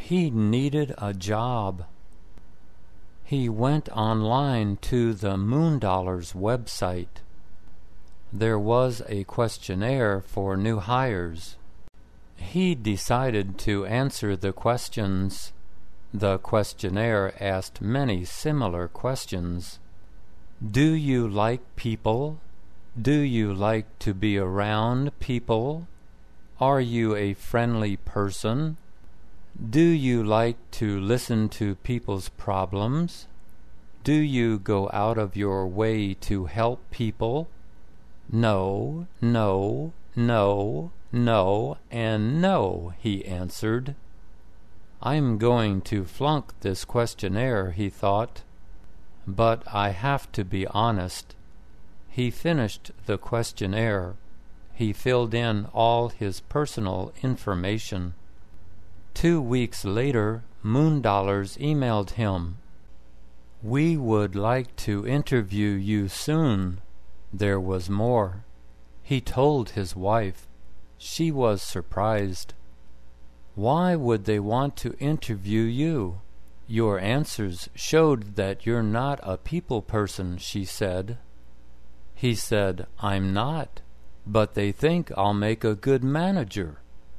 He needed a job. He went online to the Moondollars website. There was a questionnaire for new hires. He decided to answer the questions. The questionnaire asked many similar questions. Do you like people? Do you like to be around people? Are you a friendly person? Do you like to listen to people's problems? Do you go out of your way to help people? No, no, no, no, and no, he answered. I'm going to flunk this questionnaire, he thought. But I have to be honest. He finished the questionnaire. He filled in all his personal information. 2 weeks later, Moondollars emailed him. We would like to interview you soon. There was more. He told his wife. She was surprised. Why would they want to interview you? Your answers showed that you're not a people person, she said. He said, I'm not, but they think I'll make a good manager.